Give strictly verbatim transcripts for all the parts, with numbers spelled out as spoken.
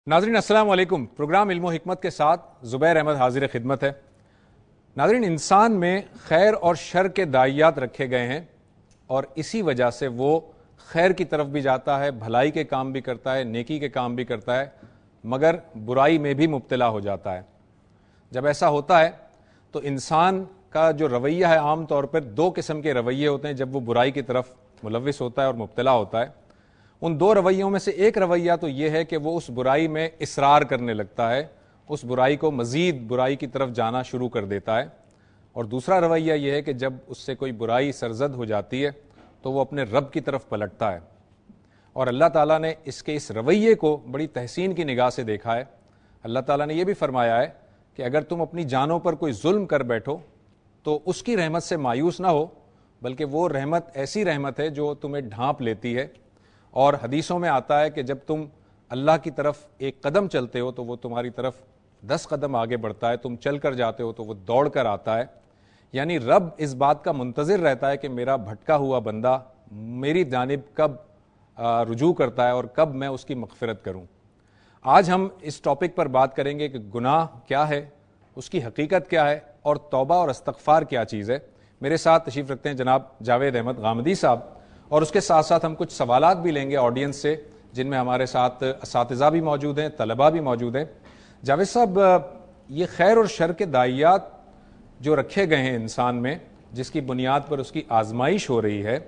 ناظرین السلام علیکم۔ پروگرام علم و حکمت کے ساتھ زبیر احمد حاضر خدمت ہے۔ ناظرین، انسان میں خیر اور شر کے داعیات رکھے گئے ہیں اور اسی وجہ سے وہ خیر کی طرف بھی جاتا ہے، بھلائی کے کام بھی کرتا ہے، نیکی کے کام بھی کرتا ہے، مگر برائی میں بھی مبتلا ہو جاتا ہے۔ جب ایسا ہوتا ہے تو انسان کا جو رویہ ہے، عام طور پر دو قسم کے رویے ہوتے ہیں جب وہ برائی کی طرف ملوث ہوتا ہے اور مبتلا ہوتا ہے۔ ان دو رویوں میں سے ایک رویہ تو یہ ہے کہ وہ اس برائی میں اصرار کرنے لگتا ہے، اس برائی کو مزید برائی کی طرف جانا شروع کر دیتا ہے، اور دوسرا رویہ یہ ہے کہ جب اس سے کوئی برائی سرزد ہو جاتی ہے تو وہ اپنے رب کی طرف پلٹتا ہے۔ اور اللہ تعالیٰ نے اس کے اس رویے کو بڑی تحسین کی نگاہ سے دیکھا ہے۔ اللہ تعالیٰ نے یہ بھی فرمایا ہے کہ اگر تم اپنی جانوں پر کوئی ظلم کر بیٹھو تو اس کی رحمت سے مایوس نہ ہو، بلکہ وہ رحمت ایسی رحمت ہے جو تمہیں ڈھانپ لیتی ہے۔ اور حدیثوں میں آتا ہے کہ جب تم اللہ کی طرف ایک قدم چلتے ہو تو وہ تمہاری طرف دس قدم آگے بڑھتا ہے، تم چل کر جاتے ہو تو وہ دوڑ کر آتا ہے۔ یعنی رب اس بات کا منتظر رہتا ہے کہ میرا بھٹکا ہوا بندہ میری جانب کب رجوع کرتا ہے اور کب میں اس کی مغفرت کروں۔ آج ہم اس ٹاپک پر بات کریں گے کہ گناہ کیا ہے، اس کی حقیقت کیا ہے، اور توبہ اور استغفار کیا چیز ہے۔ میرے ساتھ تشریف رکھتے ہیں جناب جاوید احمد غامدی صاحب، اور اس کے ساتھ ساتھ ہم کچھ سوالات بھی لیں گے آڈینس سے، جن میں ہمارے ساتھ اساتذہ بھی موجود ہیں، طلباء بھی موجود ہیں۔ جاوید صاحب، یہ خیر اور شر کے داعیات جو رکھے گئے ہیں انسان میں، جس کی بنیاد پر اس کی آزمائش ہو رہی ہے،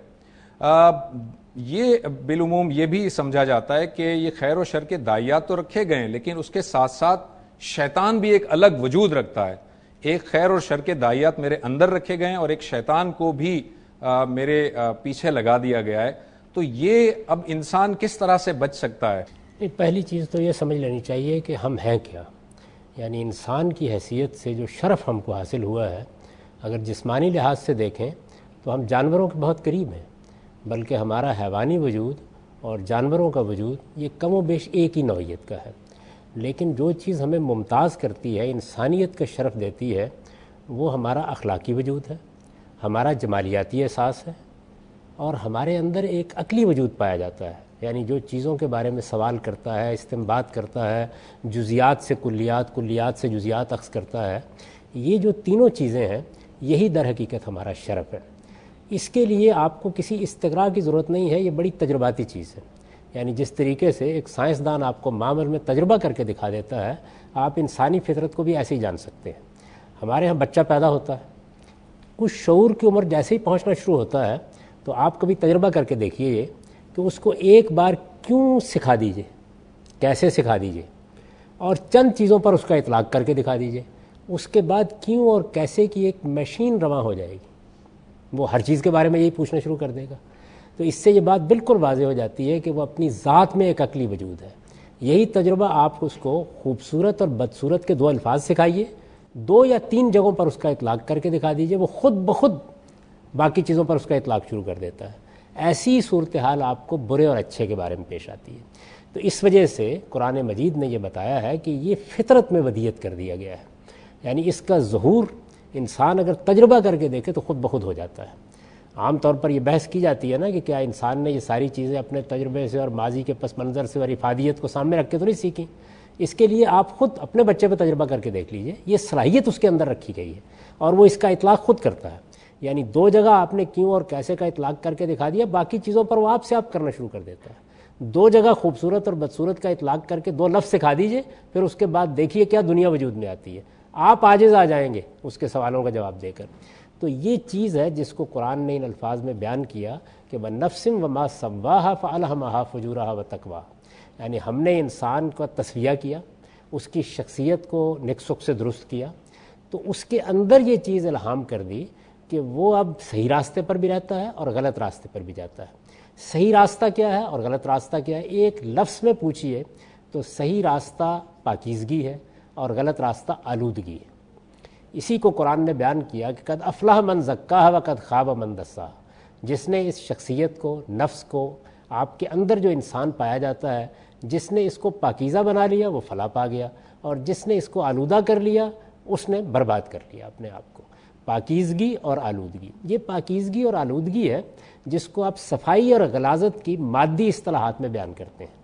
یہ بالعموم یہ بھی سمجھا جاتا ہے کہ یہ خیر و شر کے داعیات تو رکھے گئے ہیں، لیکن اس کے ساتھ ساتھ شیطان بھی ایک الگ وجود رکھتا ہے۔ ایک خیر اور شر کے داعیات میرے اندر رکھے گئے ہیں اور ایک شیطان کو بھی آ, میرے آ, پیچھے لگا دیا گیا ہے۔ تو یہ اب انسان کس طرح سے بچ سکتا ہے؟ پہلی چیز تو یہ سمجھ لینی چاہیے کہ ہم ہیں کیا، یعنی انسان کی حیثیت سے جو شرف ہم کو حاصل ہوا ہے، اگر جسمانی لحاظ سے دیکھیں تو ہم جانوروں کے بہت قریب ہیں، بلکہ ہمارا حیوانی وجود اور جانوروں کا وجود یہ کم و بیش ایک ہی نوعیت کا ہے۔ لیکن جو چیز ہمیں ممتاز کرتی ہے، انسانیت کا شرف دیتی ہے، وہ ہمارا اخلاقی وجود ہے، ہمارا جمالیاتی احساس ہے، اور ہمارے اندر ایک عقلی وجود پایا جاتا ہے، یعنی جو چیزوں کے بارے میں سوال کرتا ہے، استنباط کرتا ہے، جزیات سے کلیات، کلیات سے جزیات اخذ کرتا ہے۔ یہ جو تینوں چیزیں ہیں، یہی در حقیقت ہمارا شرف ہے۔ اس کے لیے آپ کو کسی استقراء کی ضرورت نہیں ہے، یہ بڑی تجرباتی چیز ہے۔ یعنی جس طریقے سے ایک سائنسدان آپ کو معمل میں تجربہ کر کے دکھا دیتا ہے، آپ انسانی فطرت کو بھی ایسے ہی جان سکتے ہیں۔ ہمارے ہاں بچہ پیدا ہوتا ہے، کچھ شعور کی عمر جیسے ہی پہنچنا شروع ہوتا ہے تو آپ کبھی تجربہ کر کے دیکھیے یہ کہ اس کو ایک بار کیوں سکھا دیجئے، کیسے سکھا دیجئے، اور چند چیزوں پر اس کا اطلاق کر کے دکھا دیجئے، اس کے بعد کیوں اور کیسے کی ایک مشین رواں ہو جائے گی، وہ ہر چیز کے بارے میں یہی پوچھنا شروع کر دے گا۔ تو اس سے یہ بات بالکل واضح ہو جاتی ہے کہ وہ اپنی ذات میں ایک عقلی وجود ہے۔ یہی تجربہ آپ اس کو خوبصورت اور بدصورت کے دو الفاظ سکھائیے، دو یا تین جگہوں پر اس کا اطلاق کر کے دکھا دیجئے، وہ خود بخود باقی چیزوں پر اس کا اطلاق شروع کر دیتا ہے۔ ایسی صورتحال آپ کو برے اور اچھے کے بارے میں پیش آتی ہے۔ تو اس وجہ سے قرآن مجید نے یہ بتایا ہے کہ یہ فطرت میں ودیت کر دیا گیا ہے، یعنی اس کا ظہور انسان اگر تجربہ کر کے دیکھے تو خود بخود ہو جاتا ہے۔ عام طور پر یہ بحث کی جاتی ہے نا کہ کیا انسان نے یہ ساری چیزیں اپنے تجربے سے اور ماضی کے پس منظر سے اور افادیت کو سامنے رکھ کے تو نہیں سیکھیں۔ اس کے لیے آپ خود اپنے بچے پہ تجربہ کر کے دیکھ لیجئے، یہ صلاحیت اس کے اندر رکھی گئی ہے اور وہ اس کا اطلاق خود کرتا ہے۔ یعنی دو جگہ آپ نے کیوں اور کیسے کا اطلاق کر کے دکھا دیا، باقی چیزوں پر وہ آپ سے آپ کرنا شروع کر دیتا ہے۔ دو جگہ خوبصورت اور بدصورت کا اطلاق کر کے دو لفظ سکھا دیجئے، پھر اس کے بعد دیکھیے کیا دنیا وجود میں آتی ہے، آپ عاجز آ جائیں گے اس کے سوالوں کا جواب دے کر۔ تو یہ چیز ہے جس کو قرآن نے ان الفاظ میں بیان کیا کہ وَنَفْسٍ وَمَا سَوَّاهَا فَأَلْهَمَهَا فُجُورَهَا وَتَقْوَاهَا، یعنی ہم نے انسان کا تصفیہ کیا، اس کی شخصیت کو نیک سک سے درست کیا، تو اس کے اندر یہ چیز الہام کر دی کہ وہ اب صحیح راستے پر بھی رہتا ہے اور غلط راستے پر بھی جاتا ہے۔ صحیح راستہ کیا ہے اور غلط راستہ کیا ہے، ایک لفظ میں پوچھئے تو صحیح راستہ پاکیزگی ہے اور غلط راستہ آلودگی ہے۔ اسی کو قرآن نے بیان کیا کہ قد افلح من زکاہا وقد خاب من دساہا، جس نے اس شخصیت کو، نفس کو، آپ کے اندر جو انسان پایا جاتا ہے، جس نے اس کو پاکیزہ بنا لیا وہ فلاح پا گیا، اور جس نے اس کو آلودہ کر لیا اس نے برباد کر لیا اپنے آپ کو۔ پاکیزگی اور آلودگی، یہ پاکیزگی اور آلودگی ہے جس کو آپ صفائی اور غلاظت کی مادی اصطلاحات میں بیان کرتے ہیں۔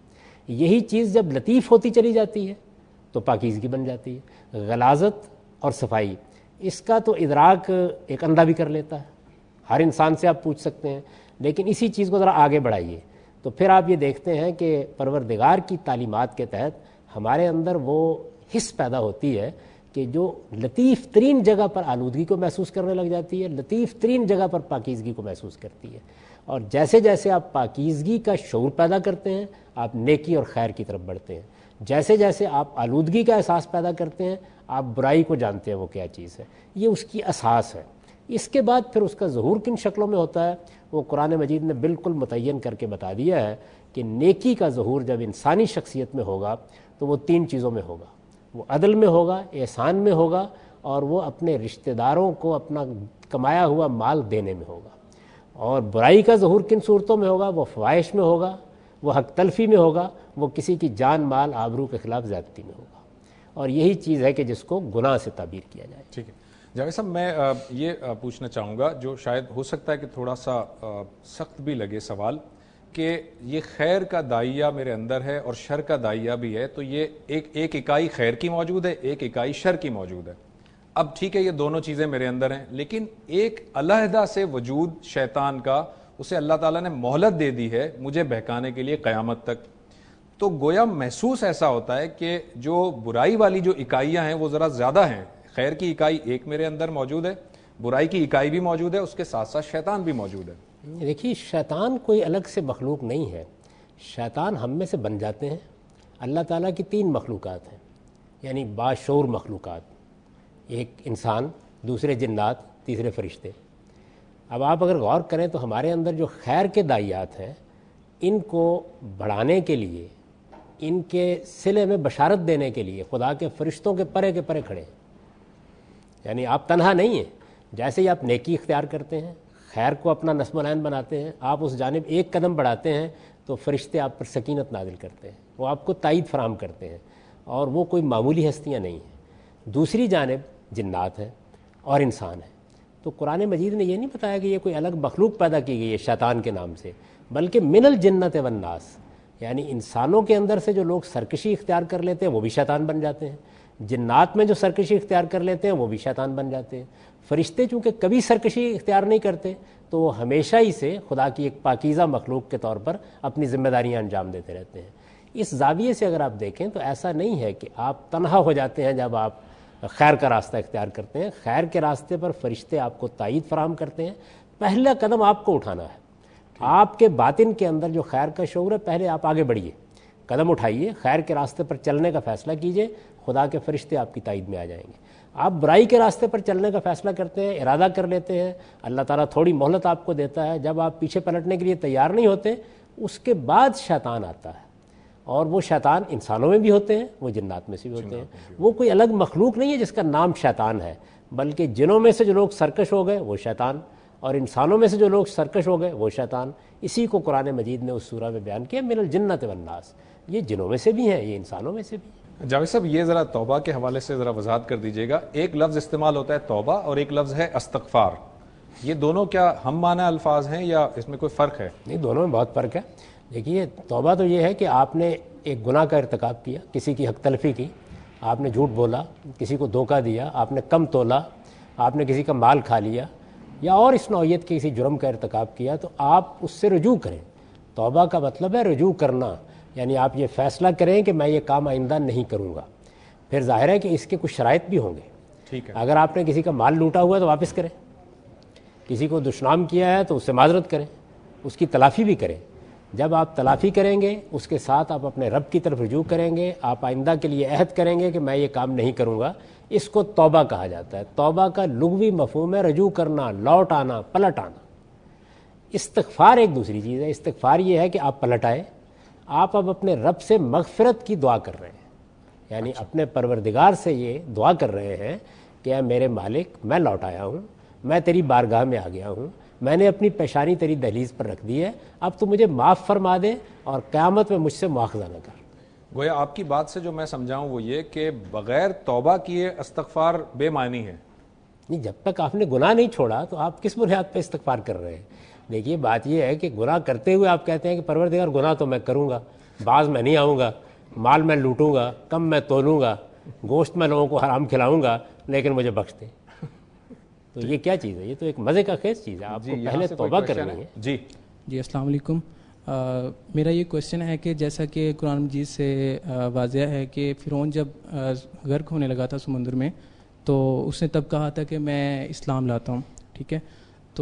یہی چیز جب لطیف ہوتی چلی جاتی ہے تو پاکیزگی بن جاتی ہے. غلاظت اور صفائی اس کا تو ادراک ایک اندھا بھی کر لیتا ہے, ہر انسان سے آپ پوچھ سکتے ہیں. لیکن اسی چیز کو ذرا آگے بڑھائیے تو پھر آپ یہ دیکھتے ہیں کہ پروردگار کی تعلیمات کے تحت ہمارے اندر وہ حس پیدا ہوتی ہے کہ جو لطیف ترین جگہ پر آلودگی کو محسوس کرنے لگ جاتی ہے, لطیف ترین جگہ پر پاکیزگی کو محسوس کرتی ہے. اور جیسے جیسے آپ پاکیزگی کا شعور پیدا کرتے ہیں آپ نیکی اور خیر کی طرف بڑھتے ہیں. جیسے جیسے آپ آلودگی کا احساس پیدا کرتے ہیں آپ برائی کو جانتے ہیں وہ کیا چیز ہے. یہ اس کی اساس ہے. اس کے بعد پھر اس کا ظہور کن شکلوں میں ہوتا ہے وہ قرآن مجید نے بالکل متعین کر کے بتا دیا ہے کہ نیکی کا ظہور جب انسانی شخصیت میں ہوگا تو وہ تین چیزوں میں ہوگا. وہ عدل میں ہوگا, احسان میں ہوگا, اور وہ اپنے رشتہ داروں کو اپنا کمایا ہوا مال دینے میں ہوگا. اور برائی کا ظہور کن صورتوں میں ہوگا؟ وہ فواہش میں ہوگا, وہ حق تلفی میں ہوگا, وہ کسی کی جان مال آبرو کے خلاف زیادتی میں ہوگا. اور یہی چیز ہے کہ جس کو گناہ سے تعبیر کیا جائے. ٹھیک ہے جاوید صاحب, میں یہ پوچھنا چاہوں گا جو شاید ہو سکتا ہے کہ تھوڑا سا سخت بھی لگے سوال, کہ یہ خیر کا دائیہ میرے اندر ہے اور شر کا دائیہ بھی ہے, تو یہ ایک ایک اکائی خیر کی موجود ہے, ایک اکائی شر کی موجود ہے. اب ٹھیک ہے یہ دونوں چیزیں میرے اندر ہیں, لیکن ایک علیحدہ سے وجود شیطان کا, اسے اللہ تعالیٰ نے مہلت دے دی ہے مجھے بہکانے کے لیے قیامت تک. تو گویا محسوس ایسا ہوتا ہے کہ جو برائی والی جو اکائیاں ہیں وہ ذرا زیادہ ہیں. خیر کی اکائی ایک میرے اندر موجود ہے, برائی کی اکائی بھی موجود ہے, اس کے ساتھ ساتھ شیطان بھی موجود ہے. دیکھیے شیطان کوئی الگ سے مخلوق نہیں ہے, شیطان ہم میں سے بن جاتے ہیں. اللہ تعالیٰ کی تین مخلوقات ہیں, یعنی باشعور مخلوقات, ایک انسان, دوسرے جنات, تیسرے فرشتے. اب آپ اگر غور کریں تو ہمارے اندر جو خیر کے دائیات ہیں ان کو بڑھانے کے لیے, ان کے صلے میں بشارت دینے کے لیے خدا کے فرشتوں کے پرے کے پرے کھڑے ہیں. یعنی آپ تنہا نہیں ہیں. جیسے ہی آپ نیکی اختیار کرتے ہیں, خیر کو اپنا نصب و نعن بناتے ہیں, آپ اس جانب ایک قدم بڑھاتے ہیں تو فرشتے آپ پر سکینت نازل کرتے ہیں, وہ آپ کو تائید فراہم کرتے ہیں, اور وہ کوئی معمولی ہستیاں نہیں ہیں. دوسری جانب جنات ہیں اور انسان ہیں. تو قرآن مجید نے یہ نہیں بتایا کہ یہ کوئی الگ مخلوق پیدا کی گئی ہے شیطان کے نام سے, بلکہ من الجنت والناس, یعنی انسانوں کے اندر سے جو لوگ سرکشی اختیار کر لیتے ہیں وہ بھی شیطان بن جاتے ہیں, جنات میں جو سرکشی اختیار کر لیتے ہیں وہ بھی شیطان بن جاتے ہیں. فرشتے چونکہ کبھی سرکشی اختیار نہیں کرتے تو وہ ہمیشہ ہی سے خدا کی ایک پاکیزہ مخلوق کے طور پر اپنی ذمہ داریاں انجام دیتے رہتے ہیں. اس زاویے سے اگر آپ دیکھیں تو ایسا نہیں ہے کہ آپ تنہا ہو جاتے ہیں جب آپ خیر کا راستہ اختیار کرتے ہیں. خیر کے راستے پر فرشتے آپ کو تائید فراہم کرتے ہیں. پہلا قدم آپ کو اٹھانا ہے. آپ کے باطن کے اندر جو خیر کا شعور ہے, پہلے آپ آگے بڑھیے, قدم اٹھائیے, خیر کے راستے پر چلنے کا فیصلہ کیجئے, خدا کے فرشتے آپ کی تائید میں آ جائیں گے. آپ برائی کے راستے پر چلنے کا فیصلہ کرتے ہیں, ارادہ کر لیتے ہیں, اللہ تعالیٰ تھوڑی مہلت آپ کو دیتا ہے. جب آپ پیچھے پلٹنے کے لیے تیار نہیں ہوتے, اس کے بعد شیطان آتا ہے, اور وہ شیطان انسانوں میں بھی ہوتے ہیں, وہ جنات میں سے بھی ہوتے ہیں. وہ کوئی الگ مخلوق نہیں ہے جس کا نام شیطان ہے, بلکہ جنوں میں سے جو لوگ سرکش ہو گئے وہ شیطان, اور انسانوں میں سے جو لوگ سرکش ہو گئے وہ شیطان. اسی کو قرآن مجید نے اس سورہ میں بیان کیا, من الجنت والناس. یہ جنوں میں سے بھی ہیں, یہ انسانوں میں سے بھی. جاوید صاحب یہ ذرا توبہ کے حوالے سے ذرا وضاحت کر دیجیے گا. ایک لفظ استعمال ہوتا ہے توبہ اور ایک لفظ ہے استغفار. یہ دونوں کیا ہم معنی الفاظ ہیں یا اس میں کوئی فرق ہے؟ نہیں, دونوں میں بہت فرق ہے. دیکھیے توبہ تو یہ ہے کہ آپ نے ایک گناہ کا ارتکاب کیا, کسی کی حق تلفی کی, آپ نے جھوٹ بولا, کسی کو دھوکہ دیا, آپ نے کم تولا, آپ نے کسی کا مال کھا لیا, یا اور اس نوعیت کے کسی جرم کا ارتکاب کیا, تو آپ اس سے رجوع کریں. توبہ کا مطلب ہے رجوع کرنا, یعنی آپ یہ فیصلہ کریں کہ میں یہ کام آئندہ نہیں کروں گا. پھر ظاہر ہے کہ اس کے کچھ شرائط بھی ہوں گے. ٹھیک ہے, اگر آپ نے کسی کا مال لوٹا ہوا ہے تو واپس کریں, کسی کو دشنام کیا ہے تو اس سے معذرت کریں, اس کی تلافی بھی کریں. جب آپ تلافی کریں گے اس کے ساتھ آپ اپنے رب کی طرف رجوع کریں گے, آپ آئندہ کے لیے عہد کریں گے کہ میں یہ کام نہیں کروں گا. اس کو توبہ کہا جاتا ہے. توبہ کا لغوی مفہوم ہے رجوع کرنا, لوٹ آنا, پلٹ آنا. استغفار ایک دوسری چیز ہے. استغفار یہ ہے کہ آپ پلٹ آئے, آپ اب اپنے رب سے مغفرت کی دعا کر رہے ہیں, یعنی اپنے پروردگار سے یہ دعا کر رہے ہیں کہ اے میرے مالک, میں لوٹ آیا ہوں, میں تیری بارگاہ میں آ گیا ہوں, میں نے اپنی پیشانی تیری دہلیز پر رکھ دی ہے, اب تو مجھے معاف فرما دے اور قیامت میں مجھ سے مواخذہ نہ کر. گویا آپ کی بات سے جو میں سمجھاؤں وہ یہ کہ بغیر توبہ کیے استغفار بے معنی ہے. نہیں, جب تک آپ نے گناہ نہیں چھوڑا تو آپ کس بنیاد پہ استغفار کر رہے ہیں؟ دیکھیے بات یہ ہے کہ گناہ کرتے ہوئے آپ کہتے ہیں کہ پروردگار گناہ تو میں کروں گا, بعض میں نہیں آؤں گا، مال میں لوٹوں گا، کم میں تولوں گا، گوشت میں لوگوں کو حرام کھلاؤں گا، لیکن مجھے بخش دیں. تو یہ کیا چیز ہے؟ یہ تو ایک مزے کا خیز چیز ہے. آپ کو پہلے توبہ کرنی ہے. جی جی السلام علیکم. میرا یہ کویشچن ہے کہ جیسا کہ قرآن مجید سے واضح ہے کہ فرعون جب غرق ہونے لگا تھا سمندر میں تو اس نے تب کہا تھا کہ میں اسلام لاتا ہوں، ٹھیک ہے، تو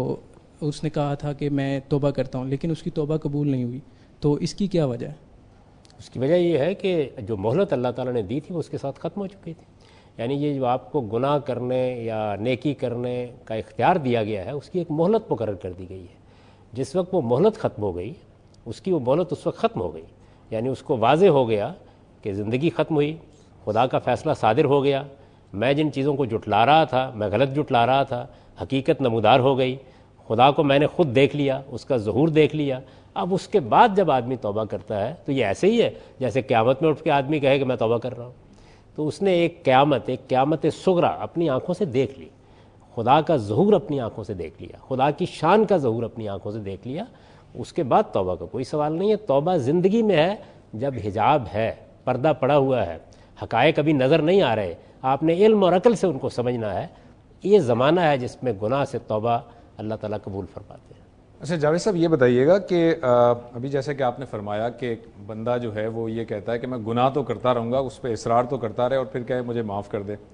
اس نے کہا تھا کہ میں توبہ کرتا ہوں، لیکن اس کی توبہ قبول نہیں ہوئی. تو اس کی کیا وجہ ہے؟ اس کی وجہ یہ ہے کہ جو مہلت اللہ تعالیٰ نے دی تھی وہ اس کے ساتھ ختم ہو چکی تھی. یعنی یہ جو آپ کو گناہ کرنے یا نیکی کرنے کا اختیار دیا گیا ہے اس کی ایک مہلت مقرر کر دی گئی ہے. جس وقت وہ مہلت ختم ہو گئی، اس کی وہ مہلت اس وقت ختم ہو گئی. یعنی اس کو واضح ہو گیا کہ زندگی ختم ہوئی، خدا کا فیصلہ صادر ہو گیا، میں جن چیزوں کو جٹلا رہا تھا میں غلط جٹلا رہا تھا، حقیقت نمودار ہو گئی، خدا کو میں نے خود دیکھ لیا، اس کا ظہور دیکھ لیا. اب اس کے بعد جب آدمی توبہ کرتا ہے تو یہ ایسے ہی ہے جیسے قیامت میں اٹھ کے آدمی کہے کہ میں توبہ کر رہا ہوں. تو اس نے ایک قیامت ایک قیامت صغریٰ اپنی آنکھوں سے دیکھ لی، خدا کا ظہور اپنی آنکھوں سے دیکھ لیا، خدا کی شان کا ظہور اپنی آنکھوں سے دیکھ لیا. اس کے بعد توبہ کا کوئی سوال نہیں ہے. توبہ زندگی میں ہے جب حجاب ہے، پردہ پڑا ہوا ہے، حقائق ابھی نظر نہیں آ رہے، آپ نے علم اور عقل سے ان کو سمجھنا ہے. یہ زمانہ ہے جس میں گناہ سے توبہ اللہ تعالیٰ قبول فرماتے ہیں. اچھا جاوید صاحب یہ بتائیے گا کہ ابھی جیسے کہ آپ نے فرمایا کہ بندہ جو ہے وہ یہ کہتا ہے کہ میں گناہ تو کرتا رہوں گا، اس پہ اصرار تو کرتا رہے اور پھر کہے مجھے معاف کر دے.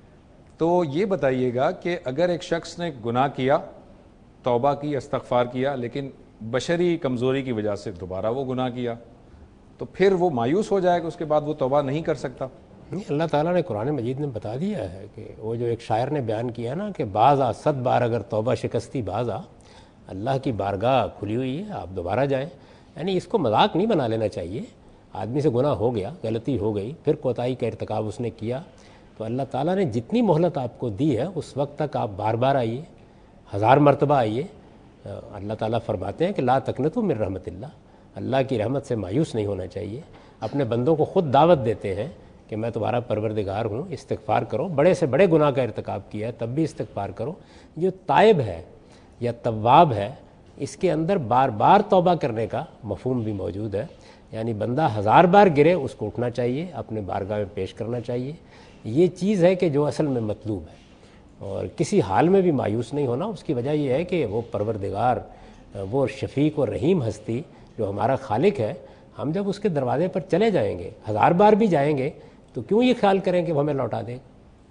تو یہ بتائیے گا کہ اگر ایک شخص نے گناہ کیا، توبہ کی، استغفار کیا، لیکن بشری کمزوری کی وجہ سے دوبارہ وہ گناہ کیا، تو پھر وہ مایوس ہو جائے کہ اس کے بعد وہ توبہ نہیں کر سکتا؟ اللہ تعالیٰ نے قرآن مجید نے بتا دیا ہے کہ وہ جو ایک شاعر نے بیان کیا نا کہ بعض آ صد بار اگر توبہ شکستی بعض آ، اللہ کی بارگاہ کھلی ہوئی ہے، آپ دوبارہ جائیں. یعنی اس کو مذاق نہیں بنا لینا چاہیے. آدمی سے گناہ ہو گیا، غلطی ہو گئی، پھر کوتاہی کا ارتکاب اس نے کیا، تو اللہ تعالیٰ نے جتنی مہلت آپ کو دی ہے اس وقت تک آپ بار بار آئیے، ہزار مرتبہ آئیے. اللہ تعالیٰ فرماتے ہیں کہ لا تقنطوا من رحمت اللہ، اللہ کی رحمت سے مایوس نہیں ہونا چاہیے. اپنے بندوں کو خود دعوت دیتے ہیں کہ میں تمہارا پروردگار ہوں، استغفار کرو. بڑے سے بڑے گناہ کا ارتکاب کیا ہے تب بھی استغفار کرو. جو تائب ہے یا تواب ہے اس کے اندر بار بار توبہ کرنے کا مفہوم بھی موجود ہے. یعنی بندہ ہزار بار گرے اس کو اٹھنا چاہیے، اپنے بارگاہ میں پیش کرنا چاہیے. یہ چیز ہے کہ جو اصل میں مطلوب ہے، اور کسی حال میں بھی مایوس نہیں ہونا. اس کی وجہ یہ ہے کہ وہ پروردگار، وہ شفیق اور رحیم ہستی جو ہمارا خالق ہے، ہم جب اس کے دروازے پر چلے جائیں گے، ہزار بار بھی جائیں گے، تو کیوں یہ خیال کریں کہ وہ ہمیں لوٹا دے گا.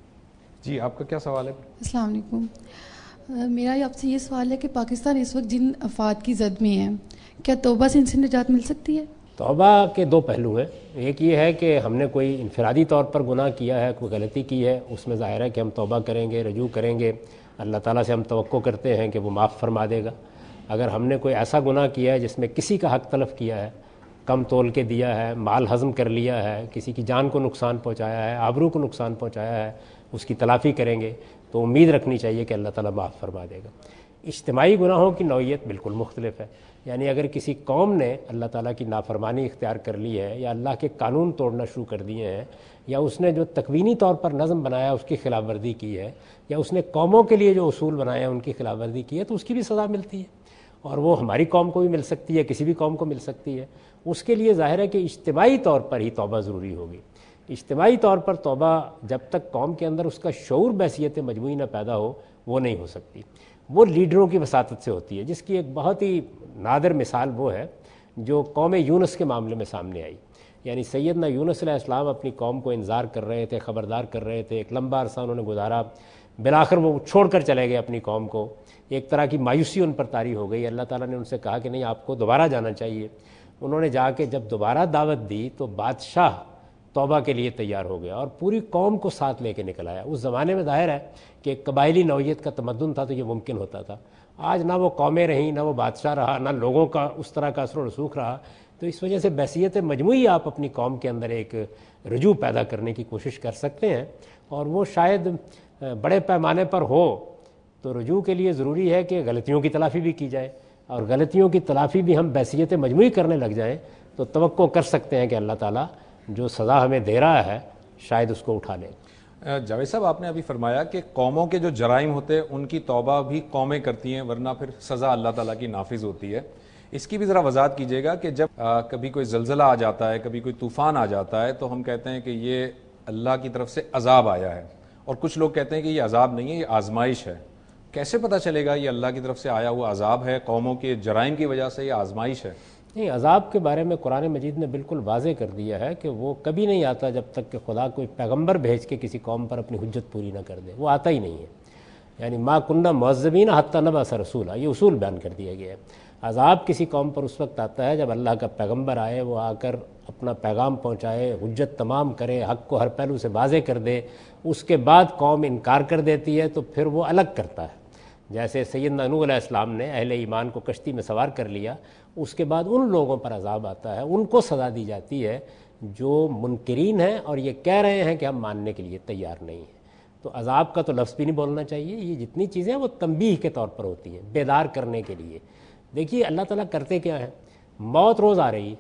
جی آپ کا کیا سوال ہے؟ السلام علیکم. میرا آپ سے یہ سوال ہے کہ پاکستان اس وقت جن افات کی زد میں ہے، کیا توبہ سے ان سے نجات مل سکتی ہے؟ توبہ کے دو پہلو ہیں. ایک یہ ہے کہ ہم نے کوئی انفرادی طور پر گناہ کیا ہے، کوئی غلطی کی ہے، اس میں ظاہر ہے کہ ہم توبہ کریں گے، رجوع کریں گے. اللہ تعالیٰ سے ہم توقع کرتے ہیں کہ وہ معاف فرما دے گا. اگر ہم نے کوئی ایسا گناہ کیا ہے جس میں کسی کا حق تلف کیا ہے، کم تول کے دیا ہے، مال ہضم کر لیا ہے، کسی کی جان کو نقصان پہنچایا ہے، آبرو کو نقصان پہنچایا ہے، اس کی تلافی کریں گے تو امید رکھنی چاہیے کہ اللہ تعالیٰ معاف فرما دے گا. اجتماعی گناہوں کی نوعیت بالکل مختلف ہے. یعنی اگر کسی قوم نے اللہ تعالیٰ کی نافرمانی اختیار کر لی ہے، یا اللہ کے قانون توڑنا شروع کر دیے ہیں، یا اس نے جو تکوینی طور پر نظم بنایا اس کی خلاف ورزی کی ہے، یا اس نے قوموں کے لیے جو اصول بنائے ہیں ان کی خلاف ورزی کی ہے، تو اس کی بھی سزا ملتی ہے. اور وہ ہماری قوم کو بھی مل سکتی ہے، کسی بھی قوم کو مل سکتی ہے. اس کے لیے ظاہر ہے کہ اجتماعی طور پر ہی توبہ ضروری ہوگی. اجتماعی طور پر توبہ جب تک قوم کے اندر اس کا شعور بحیثیت مجموعی نہ پیدا ہو وہ نہیں ہو سکتی. وہ لیڈروں کی وساطت سے ہوتی ہے، جس کی ایک بہت ہی نادر مثال وہ ہے جو قوم یونس کے معاملے میں سامنے آئی. یعنی سیدنا یونس علیہ السلام اپنی قوم کو انذار کر رہے تھے، خبردار کر رہے تھے، ایک لمبا عرصہ انہوں نے گزارا، بالآخر وہ چھوڑ کر چلے گئے اپنی قوم کو. ایک طرح کی مایوسی ان پر طاری ہو گئی. اللہ تعالیٰ نے ان سے کہا کہ نہیں، آپ کو دوبارہ جانا چاہیے. انہوں نے جا کے جب دوبارہ دعوت دی تو بادشاہ توبہ کے لیے تیار ہو گیا اور پوری قوم کو ساتھ لے کے نکل آیا. اس زمانے میں ظاہر ہے کہ ایک قبائلی نوعیت کا تمدن تھا تو یہ ممکن ہوتا تھا. آج نہ وہ قومیں رہیں، نہ وہ بادشاہ رہا، نہ لوگوں کا اس طرح کا اثر و رسوخ رہا. تو اس وجہ سے بحیثیت مجموعی آپ اپنی قوم کے اندر ایک رجوع پیدا کرنے کی کوشش کر سکتے ہیں، اور وہ شاید بڑے پیمانے پر ہو. تو رجوع کے لیے ضروری ہے کہ غلطیوں کی تلافی بھی کی جائے، اور غلطیوں کی تلافی بھی ہم بحیثیت مجموعی کرنے لگ جائیں تو توقع کر سکتے ہیں کہ اللہ تعالیٰ جو سزا ہمیں دے رہا ہے شاید اس کو اٹھا لے. جاوید صاحب آپ نے ابھی فرمایا کہ قوموں کے جو جرائم ہوتے ہیں ان کی توبہ بھی قومیں کرتی ہیں، ورنہ پھر سزا اللہ تعالیٰ کی نافذ ہوتی ہے. اس کی بھی ذرا وضاحت کیجیے گا کہ جب آ, کبھی کوئی زلزلہ آ جاتا ہے, کبھی کوئی طوفان آ جاتا ہے, تو ہم کہتے ہیں کہ یہ اللہ کی طرف سے عذاب آیا ہے, اور کچھ لوگ کہتے ہیں کہ یہ عذاب نہیں ہے, یہ آزمائش ہے. کیسے پتہ چلے گا یہ اللہ کی طرف سے آیا ہوا عذاب ہے, قوموں کے جرائم کی وجہ سے یہ آزمائش ہے؟ نہیں, عذاب کے بارے میں قرآن مجید نے بالکل واضح کر دیا ہے کہ وہ کبھی نہیں آتا جب تک کہ خدا کوئی پیغمبر بھیج کے کسی قوم پر اپنی حجت پوری نہ کر دے. وہ آتا ہی نہیں ہے. یعنی ما کننا معذبین حتی نبعث رسولا, یہ اصول بیان کر دیا گیا ہے. عذاب کسی قوم پر اس وقت آتا ہے جب اللہ کا پیغمبر آئے, وہ آ کر اپنا پیغام پہنچائے, حجت تمام کرے, حق کو ہر پہلو سے واضح کر دے. اس کے بعد قوم انکار کر دیتی ہے تو پھر وہ الگ کرتا ہے. جیسے سیدنا نوح علیہ السلام نے اہل ایمان کو کشتی میں سوار کر لیا, اس کے بعد ان لوگوں پر عذاب آتا ہے, ان کو سزا دی جاتی ہے جو منکرین ہیں اور یہ کہہ رہے ہیں کہ ہم ماننے کے لیے تیار نہیں ہیں. تو عذاب کا تو لفظ بھی نہیں بولنا چاہیے. یہ جتنی چیزیں ہیں وہ تنبیہ کے طور پر ہوتی ہیں, بیدار کرنے کے لیے. دیکھیے اللہ تعالیٰ کرتے کیا ہیں, موت روز آ رہی ہے.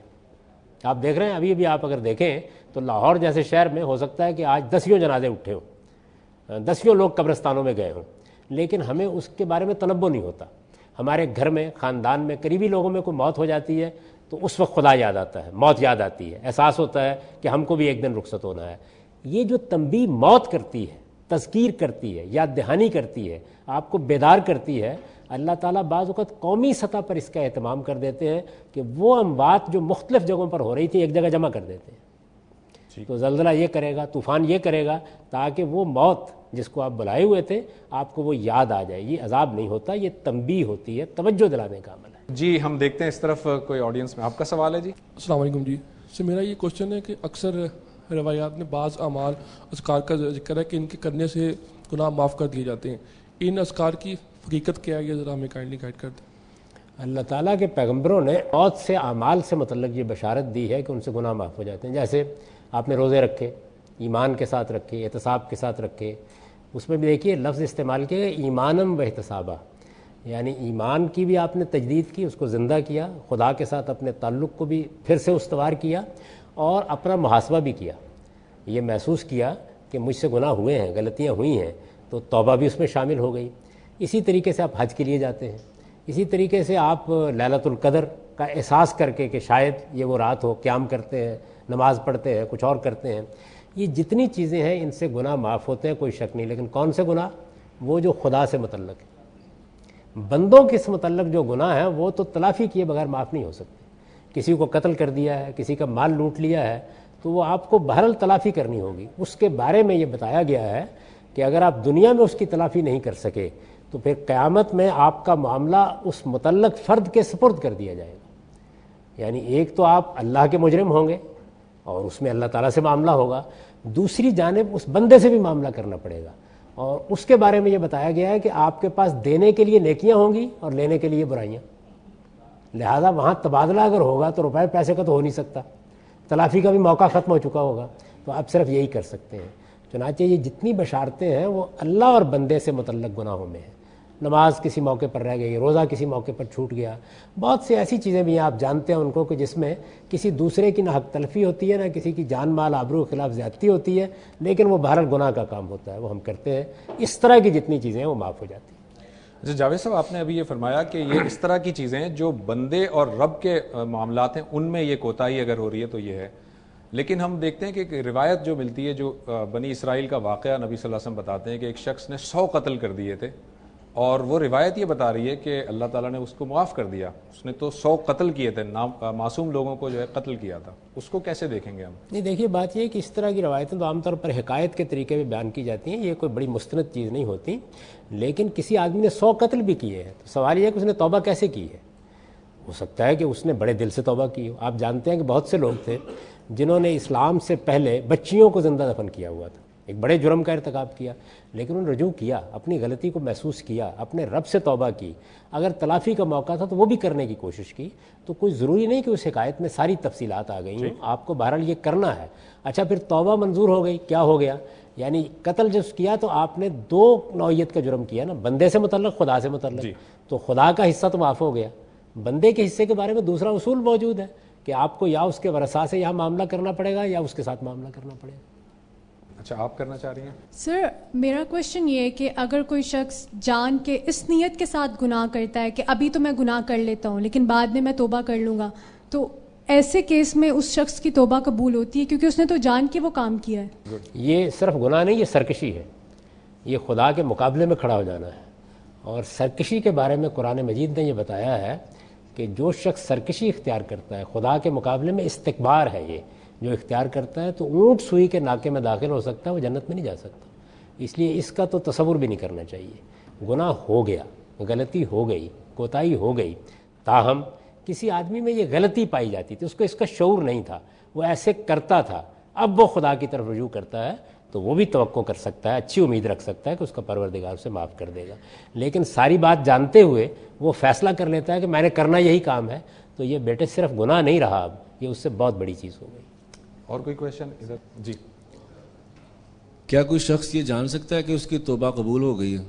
آپ دیکھ رہے ہیں ابھی ابھی آپ اگر دیکھیں تو لاہور جیسے شہر میں ہو سکتا ہے کہ آج دسیوں جنازے اٹھے ہوں, دسیوں لوگ قبرستانوں میں گئے ہوں, لیکن ہمیں اس کے بارے میں تنبؤ نہیں ہوتا. ہمارے گھر میں, خاندان میں, قریبی لوگوں میں کوئی موت ہو جاتی ہے تو اس وقت خدا یاد آتا ہے, موت یاد آتی ہے, احساس ہوتا ہے کہ ہم کو بھی ایک دن رخصت ہونا ہے. یہ جو تنبیہ موت کرتی ہے, تذکیر کرتی ہے, یاد دہانی کرتی ہے, آپ کو بیدار کرتی ہے, اللہ تعالیٰ بعض اوقات قومی سطح پر اس کا اہتمام کر دیتے ہیں کہ وہ اموات جو مختلف جگہوں پر ہو رہی تھی ایک جگہ جمع کر دیتے ہیں. تو زلزلہ یہ کرے گا, طوفان یہ کرے گا, تاکہ وہ موت جس کو آپ بلائے ہوئے تھے آپ کو وہ یاد آ جائے. یہ عذاب نہیں ہوتا, یہ تنبیہ ہوتی ہے, توجہ دلانے کا عمل ہے. جی ہم دیکھتے ہیں اس طرف کوئی آڈینس میں آپ کا سوال ہے. جی السلام علیکم. جی سر میرا یہ کوشچن ہے کہ اکثر روایات میں بعض اعمال اذکار کا ذکر ہے کہ ان کے کرنے سے گناہ معاف کر دیے جاتے ہیں. ان اذکار کی حقیقت کیا ہے, یہ ذرا ہمیں کائنڈلی گائیڈ کر دیں. اللہ تعالیٰ کے پیغمبروں نے بہت سے اعمال سے متعلق یہ بشارت دی ہے کہ ان سے گناہ معاف ہو جاتے ہیں. جیسے آپ نے روزے رکھے, ایمان کے ساتھ رکھے, احتساب کے ساتھ رکھے. اس میں بھی دیکھیے لفظ استعمال کیا ہے, ایمانم و احتسابہ, یعنی ایمان کی بھی آپ نے تجدید کی, اس کو زندہ کیا, خدا کے ساتھ اپنے تعلق کو بھی پھر سے استوار کیا, اور اپنا محاسبہ بھی کیا. یہ محسوس کیا کہ مجھ سے گناہ ہوئے ہیں, غلطیاں ہوئی ہیں, تو توبہ بھی اس میں شامل ہو گئی. اسی طریقے سے آپ حج کے لیے جاتے ہیں, اسی طریقے سے آپ لیلۃ القدر کا احساس کر کے کہ شاید یہ وہ رات ہو, قیام کرتے ہیں, نماز پڑھتے ہیں, کچھ اور کرتے ہیں. یہ جتنی چیزیں ہیں ان سے گناہ معاف ہوتے ہیں, کوئی شک نہیں. لیکن کون سے گناہ؟ وہ جو خدا سے متعلق ہے. بندوں کے سے متعلق جو گناہ ہیں وہ تو تلافی کیے بغیر معاف نہیں ہو سکتے. کسی کو قتل کر دیا ہے, کسی کا مال لوٹ لیا ہے, تو وہ آپ کو بہرحال تلافی کرنی ہوگی. اس کے بارے میں یہ بتایا گیا ہے کہ اگر آپ دنیا میں اس کی تلافی نہیں کر سکے تو پھر قیامت میں آپ کا معاملہ اس متعلق فرد کے سپرد کر دیا جائے گا. یعنی ایک تو آپ اللہ کے مجرم ہوں گے اور اس میں اللہ تعالیٰ سے معاملہ ہوگا, دوسری جانب اس بندے سے بھی معاملہ کرنا پڑے گا. اور اس کے بارے میں یہ بتایا گیا ہے کہ آپ کے پاس دینے کے لیے نیکیاں ہوں گی اور لینے کے لیے برائیاں. لہذا وہاں تبادلہ اگر ہوگا تو روپے پیسے کا تو ہو نہیں سکتا, تلافی کا بھی موقع ختم ہو چکا ہوگا, تو آپ صرف یہی کر سکتے ہیں. چنانچہ یہ جتنی بشارتیں ہیں وہ اللہ اور بندے سے متعلق گناہوں میں ہیں. نماز کسی موقع پر رہ گئی, روزہ کسی موقع پر چھوٹ گیا, بہت سی ایسی چیزیں بھی ہیں آپ جانتے ہیں ان کو کہ جس میں کسی دوسرے کی نہ حق تلفی ہوتی ہے, نہ کسی کی جان مال آبرو کے خلاف زیادتی ہوتی ہے, لیکن وہ بہرحال گناہ کا کام ہوتا ہے, وہ ہم کرتے ہیں. اس طرح کی جتنی چیزیں ہیں وہ معاف ہو جاتی ہیں. جی جاوید صاحب, آپ نے ابھی یہ فرمایا کہ یہ اس طرح کی چیزیں جو بندے اور رب کے معاملات ہیں ان میں یہ کوتاہی اگر ہو رہی ہے تو یہ ہے. لیکن ہم دیکھتے ہیں کہ ایک روایت جو ملتی ہے, جو بنی اسرائیل کا واقعہ نبی صلی اللہ علیہ وسلم بتاتے ہیں کہ ایک شخص نے سو قتل کر دیے تھے, اور وہ روایت یہ بتا رہی ہے کہ اللہ تعالیٰ نے اس کو معاف کر دیا. اس نے تو سو قتل کیے تھے, معصوم لوگوں کو جو ہے قتل کیا تھا. اس کو کیسے دیکھیں گے ہم؟ نہیں دیکھیے, بات یہ ہے کہ اس طرح کی روایتیں تو عام طور پر حکایت کے طریقے میں بیان کی جاتی ہیں, یہ کوئی بڑی مستند چیز نہیں ہوتی. لیکن کسی آدمی نے سو قتل بھی کیے ہیں تو سوال یہ ہے کہ اس نے توبہ کیسے کی ہے. ہو سکتا ہے کہ اس نے بڑے دل سے توبہ کی ہو. آپ جانتے ہیں کہ بہت سے لوگ تھے جنہوں نے اسلام سے پہلے بچیوں کو زندہ دفن کیا ہوا تھا, ایک بڑے جرم کا ارتکاب کیا, لیکن انہوں نے رجوع کیا, اپنی غلطی کو محسوس کیا, اپنے رب سے توبہ کی. اگر تلافی کا موقع تھا تو وہ بھی کرنے کی کوشش کی. تو کوئی ضروری نہیں کہ اس حکایت میں ساری تفصیلات آ گئی ہیں, آپ کو بہرحال یہ کرنا ہے. اچھا پھر توبہ منظور ہو گئی, کیا ہو گیا؟ یعنی قتل جب کیا تو آپ نے دو نوعیت کا جرم کیا نا, بندے سے متعلق, خدا سے متعلق. تو خدا کا حصہ تو معاف ہو گیا, بندے کے حصے کے بارے میں دوسرا اصول موجود ہے کہ آپ کو یا اس کے ورثاء سے یہاں معاملہ کرنا پڑے گا یا اس کے ساتھ معاملہ کرنا پڑے گا. اچھا آپ کرنا چاہ رہی ہیں؟ سر میرا کوشچن یہ ہے کہ اگر کوئی شخص جان کے اس نیت کے ساتھ گناہ کرتا ہے کہ ابھی تو میں گناہ کر لیتا ہوں لیکن بعد میں میں توبہ کر لوں گا، تو ایسے کیس میں اس شخص کی توبہ قبول ہوتی ہے کیونکہ اس نے تو جان کے وہ کام کیا ہے؟ یہ صرف گناہ نہیں، یہ سرکشی ہے، یہ خدا کے مقابلے میں کھڑا ہو جانا ہے. اور سرکشی کے بارے میں قرآن مجید نے یہ بتایا ہے کہ جو شخص سرکشی اختیار کرتا ہے، خدا کے مقابلے میں استکبار ہے یہ جو اختیار کرتا ہے، تو اونٹ سوئی کے ناکے میں داخل ہو سکتا ہے، وہ جنت میں نہیں جا سکتا. اس لیے اس کا تو تصور بھی نہیں کرنا چاہیے. گناہ ہو گیا، غلطی ہو گئی، کوتاہی ہو گئی، تاہم کسی آدمی میں یہ غلطی پائی جاتی تھی، اس کو اس کا شعور نہیں تھا، وہ ایسے کرتا تھا، اب وہ خدا کی طرف رجوع کرتا ہے تو وہ بھی توقع کر سکتا ہے، اچھی امید رکھ سکتا ہے کہ اس کا پروردگار اسے معاف کر دے گا. لیکن ساری بات جانتے ہوئے وہ فیصلہ کر لیتا ہے کہ میں نے کرنا یہی کام ہے، تو یہ بیٹے صرف گناہ نہیں رہا، اب یہ اس سے بہت بڑی چیز ہو گئی. اور کوئی کویشچن ادھر؟ جی. کیا کوئی شخص یہ جان سکتا ہے کہ اس کی توبہ قبول ہو گئی ہے؟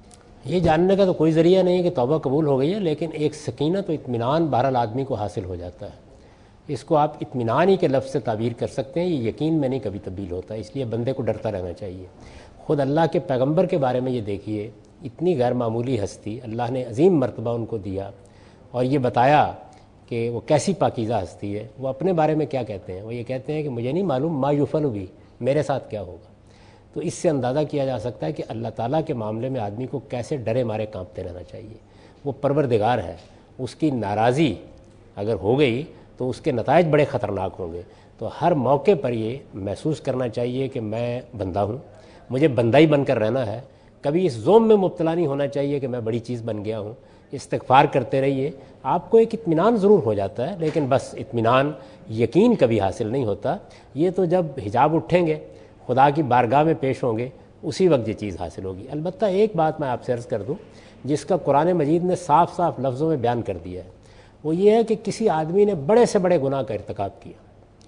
یہ جاننے کا تو کوئی ذریعہ نہیں ہے کہ توبہ قبول ہو گئی ہے، لیکن ایک سکینت و اطمینان بہرحال آدمی کو حاصل ہو جاتا ہے. اس کو آپ اطمینان ہی کے لفظ سے تعبیر کر سکتے ہیں، یہ یقین میں نہیں کبھی تبدیل ہوتا، اس لیے بندے کو ڈرتا رہنا چاہیے. خود اللہ کے پیغمبر کے بارے میں یہ دیکھیے، اتنی غیر معمولی ہستی اللہ نے عظیم مرتبہ ان کو دیا اور یہ بتایا کہ وہ کیسی پاکیزہ ہستی ہے. وہ اپنے بارے میں کیا کہتے ہیں؟ وہ یہ کہتے ہیں کہ مجھے نہیں معلوم ما یفعل بھی، میرے ساتھ کیا ہوگا. تو اس سے اندازہ کیا جا سکتا ہے کہ اللہ تعالیٰ کے معاملے میں آدمی کو کیسے ڈرے مارے کانپتے رہنا چاہیے. وہ پروردگار ہے، اس کی ناراضی اگر ہو گئی تو اس کے نتائج بڑے خطرناک ہوں گے. تو ہر موقع پر یہ محسوس کرنا چاہیے کہ میں بندہ ہوں، مجھے بندہ ہی بن کر رہنا ہے. کبھی اس زوم میں مبتلا نہیں ہونا چاہیے کہ میں بڑی چیز بن گیا ہوں. استغفار کرتے رہیے، آپ کو ایک اطمینان ضرور ہو جاتا ہے، لیکن بس اطمینان یقین کبھی حاصل نہیں ہوتا. یہ تو جب حجاب اٹھیں گے، خدا کی بارگاہ میں پیش ہوں گے، اسی وقت یہ چیز حاصل ہوگی. البتہ ایک بات میں آپ سے عرض کر دوں جس کا قرآن مجید نے صاف صاف لفظوں میں بیان کر دیا ہے، وہ یہ ہے کہ کسی آدمی نے بڑے سے بڑے گناہ کا ارتکاب کیا،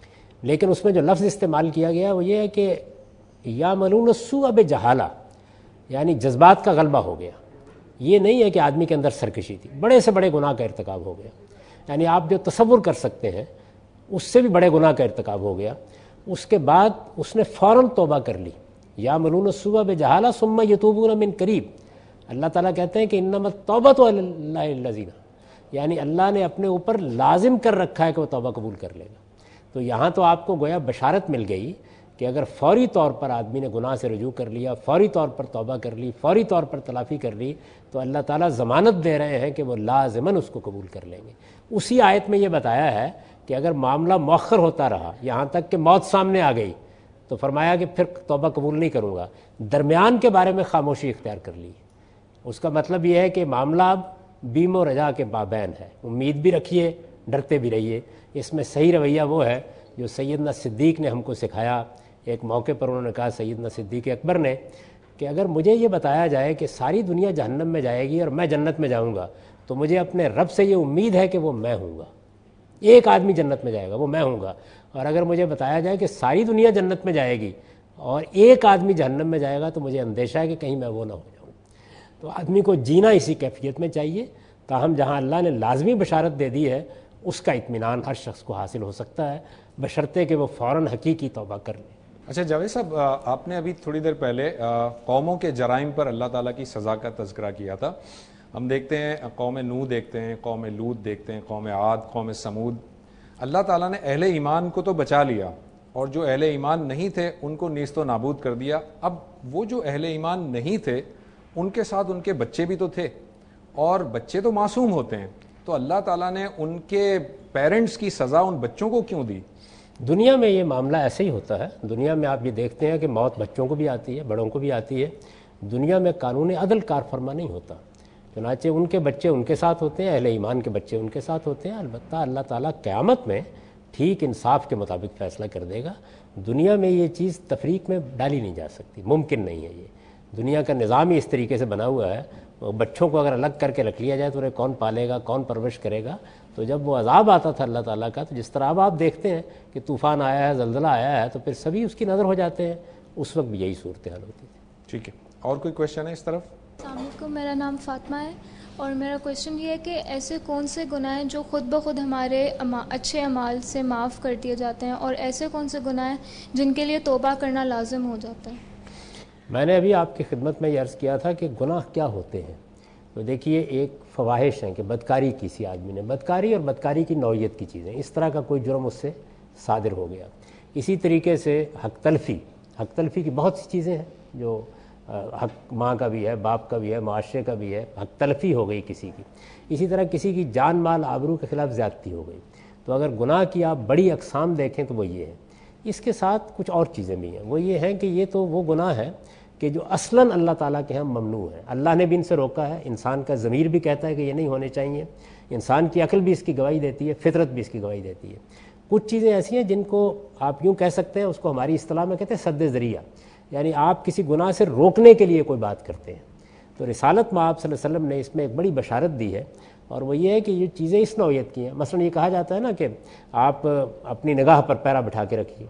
لیکن اس میں جو لفظ استعمال کیا گیا وہ یہ ہے کہ یعملون السوء بجہالہ، یعنی جذبات کا غلبہ ہو گیا. یہ نہیں ہے کہ آدمی کے اندر سرکشی تھی، بڑے سے بڑے گناہ کا ارتکاب ہو گیا. یعنی آپ جو تصور کر سکتے ہیں اس سے بھی بڑے گناہ کا ارتکاب ہو گیا. اس کے بعد اس نے فوراً توبہ کر لی. یعملون السوء بجہالہ ثم یتوبون من قریب. اللہ تعالیٰ کہتے ہیں کہ انما التوبۃ علی اللہ الذین، یعنی اللہ نے اپنے اوپر لازم کر رکھا ہے کہ وہ توبہ قبول کر لے گا. تو یہاں تو آپ کو گویا بشارت مل گئی کہ اگر فوری طور پر آدمی نے گناہ سے رجوع کر لیا، فوری طور پر توبہ کر لی، فوری طور پر تلافی کر لی، تو اللہ تعالیٰ ضمانت دے رہے ہیں کہ وہ لازماً اس کو قبول کر لیں گے. اسی آیت میں یہ بتایا ہے کہ اگر معاملہ مؤخر ہوتا رہا یہاں تک کہ موت سامنے آ گئی تو فرمایا کہ پھر توبہ قبول نہیں کروں گا. درمیان کے بارے میں خاموشی اختیار کر لی. اس کا مطلب یہ ہے کہ معاملہ اب بیم و رجا کے مابین ہے. امید بھی رکھیے، ڈرتے بھی رہیے. اس میں صحیح رویہ وہ ہے جو سیدنا صدیق نے ہم کو سکھایا. ایک موقع پر انہوں نے کہا، سیدنا صدیق اکبر نے، کہ اگر مجھے یہ بتایا جائے کہ ساری دنیا جہنم میں جائے گی اور میں جنت میں جاؤں گا تو مجھے اپنے رب سے یہ امید ہے کہ وہ میں ہوں گا. ایک آدمی جنت میں جائے گا، وہ میں ہوں گا. اور اگر مجھے بتایا جائے کہ ساری دنیا جنت میں جائے گی اور ایک آدمی جہنم میں جائے گا تو مجھے اندیشہ ہے کہ کہیں میں وہ نہ ہو جاؤں. تو آدمی کو جینا اسی کیفیت میں چاہیے، تاہم جہاں اللہ نے لازمی بشارت دے دی ہے اس کا اطمینان ہر شخص کو حاصل ہو سکتا ہے، بشرطے کہ وہ فوراً حقیقی توبہ کر لے. اچھا جاوید صاحب، آپ نے ابھی تھوڑی دیر پہلے قوموں کے جرائم پر اللہ تعالیٰ کی سزا کا تذکرہ کیا تھا. ہم دیکھتے ہیں قوم نوح دیکھتے ہیں، قوم لوط دیکھتے ہیں، قوم عاد، قوم سمود. اللہ تعالیٰ نے اہل ایمان کو تو بچا لیا اور جو اہل ایمان نہیں تھے ان کو نیست و نابود کر دیا. اب وہ جو اہل ایمان نہیں تھے ان کے ساتھ ان کے بچے بھی تو تھے، اور بچے تو معصوم ہوتے ہیں، تو اللہ تعالیٰ نے ان کے پیرنٹس کی سزا ان بچوں کو کیوں دی؟ دنیا میں یہ معاملہ ایسے ہی ہوتا ہے. دنیا میں آپ یہ دیکھتے ہیں کہ موت بچوں کو بھی آتی ہے، بڑوں کو بھی آتی ہے. دنیا میں قانون عدل کار فرما نہیں ہوتا، چنانچہ ان کے بچے ان کے ساتھ ہوتے ہیں، اہل ایمان کے بچے ان کے ساتھ ہوتے ہیں. البتہ اللہ تعالیٰ قیامت میں ٹھیک انصاف کے مطابق فیصلہ کر دے گا. دنیا میں یہ چیز تفریق میں ڈالی نہیں جا سکتی، ممکن نہیں ہے. یہ دنیا کا نظام ہی اس طریقے سے بنا ہوا ہے. بچوں کو اگر الگ کر کے رکھ لیا جائے تو انہیں کون پالے گا، کون پرورش کرے گا؟ تو جب وہ عذاب آتا تھا اللہ تعالیٰ کا، تو جس طرح اب آپ دیکھتے ہیں کہ طوفان آیا ہے، زلزلہ آیا ہے، تو پھر سبھی اس کی نظر ہو جاتے ہیں. اس وقت بھی یہی صورتحال ہوتی تھی. ٹھیک ہے، اور کوئی کویشچن ہے اس طرف؟ السلام علیکم، میرا نام فاطمہ ہے اور میرا کویشچن یہ ہے کہ ایسے کون سے گناہ ہیں جو خود بخود ہمارے اچھے اعمال سے معاف کر دیے جاتے ہیں، اور ایسے کون سے گناہ ہیں جن کے لیے توبہ کرنا لازم ہو جاتا ہے؟ میں نے ابھی آپ کی خدمت میں یہ عرض کیا تھا کہ گناہ کیا ہوتے ہیں. تو دیکھیے، ایک فواہش ہے کہ بدکاری کسی آدمی نے، بدکاری اور بدکاری کی نوعیت کی چیزیں، اس طرح کا کوئی جرم اس سے صادر ہو گیا. اسی طریقے سے حق تلفی، حق تلفی کی بہت سی چیزیں ہیں جو حق ماں کا بھی ہے، باپ کا بھی ہے، معاشرے کا بھی ہے، حق تلفی ہو گئی کسی کی. اسی طرح کسی کی جان مال آبرو کے خلاف زیادتی ہو گئی. تو اگر گناہ کی آپ بڑی اقسام دیکھیں تو وہ یہ ہے. اس کے ساتھ کچھ اور چیزیں بھی ہیں. وہ یہ ہیں کہ یہ تو وہ گناہ ہے کہ جو اصلاً اللہ تعالیٰ کے ہاں ممنوع ہے، اللہ نے بھی ان سے روکا ہے، انسان کا ضمیر بھی کہتا ہے کہ یہ نہیں ہونے چاہیے، انسان کی عقل بھی اس کی گواہی دیتی ہے، فطرت بھی اس کی گواہی دیتی ہے. کچھ چیزیں ایسی ہیں جن کو آپ یوں کہہ سکتے ہیں، اس کو ہماری اصطلاح میں کہتے ہیں سد ذریعہ، یعنی آپ کسی گناہ سے روکنے کے لیے کوئی بات کرتے ہیں. تو رسالت میں آپ صلی اللہ علیہ وسلم نے اس میں ایک بڑی بشارت دی ہے، اور وہ یہ ہے کہ یہ چیزیں اس نوعیت کی ہیں. مثلا یہ کہا جاتا ہے نا کہ آپ اپنی نگاہ پر پیرا بٹھا کے رکھیے،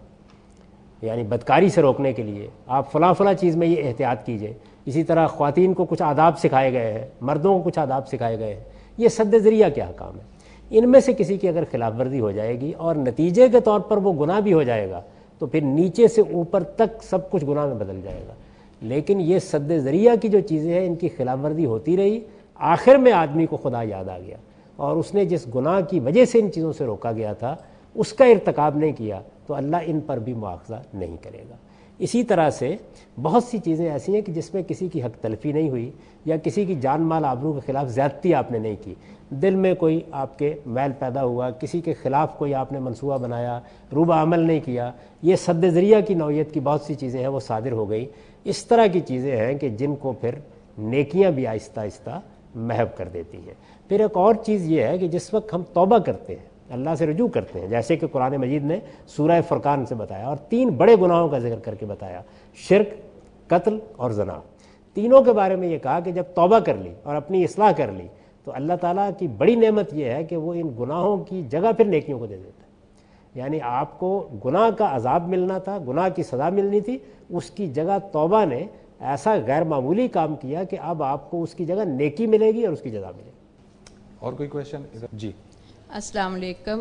یعنی بدکاری سے روکنے کے لیے آپ فلاں فلاں چیز میں یہ احتیاط کیجئے. اسی طرح خواتین کو کچھ آداب سکھائے گئے ہیں، مردوں کو کچھ آداب سکھائے گئے ہیں. یہ سد ذریعہ کیا حکام ہے؟ ان میں سے کسی کی اگر خلاف ورزی ہو جائے گی اور نتیجے کے طور پر وہ گناہ بھی ہو جائے گا تو پھر نیچے سے اوپر تک سب کچھ گناہ میں بدل جائے گا. لیکن یہ سد ذریعہ کی جو چیزیں ہیں، ان کی خلاف ورزی ہوتی رہی، آخر میں آدمی کو خدا یاد آ گیا اور اس نے جس گناہ کی وجہ سے ان چیزوں سے روکا گیا تھا اس کا ارتکاب نہیں کیا، تو اللہ ان پر بھی مواخذہ نہیں کرے گا. اسی طرح سے بہت سی چیزیں ایسی ہیں کہ جس میں کسی کی حق تلفی نہیں ہوئی یا کسی کی جان مال آبرو کے خلاف زیادتی آپ نے نہیں کی، دل میں کوئی آپ کے میل پیدا ہوا، کسی کے خلاف کوئی آپ نے منصوبہ بنایا، روبہ عمل نہیں کیا، یہ سد ذریعہ کی نوعیت کی بہت سی چیزیں ہیں وہ صادر ہو گئی. اس طرح کی چیزیں ہیں کہ جن کو پھر نیکیاں بھی آہستہ آہستہ محو کر دیتی ہیں. پھر ایک اور چیز یہ ہے کہ جس وقت ہم توبہ کرتے ہیں، اللہ سے رجوع کرتے ہیں، جیسے کہ قرآن مجید نے سورہ فرقان سے بتایا اور تین بڑے گناہوں کا ذکر کر کے بتایا، شرک، قتل اور زنا. تینوں کے بارے میں یہ کہا کہ جب توبہ کر لی اور اپنی اصلاح کر لی تو اللہ تعالیٰ کی بڑی نعمت یہ ہے کہ وہ ان گناہوں کی جگہ پھر نیکیوں کو دے دیتا ہے. یعنی آپ کو گناہ کا عذاب ملنا تھا، گناہ کی سزا ملنی تھی، اس کی جگہ توبہ نے ایسا غیر معمولی کام کیا کہ اب آپ کو اس کی جگہ نیکی ملے گی اور اس کی جزا ملے گی. اور کوئی کویشچن؟ جی السلام علیکم.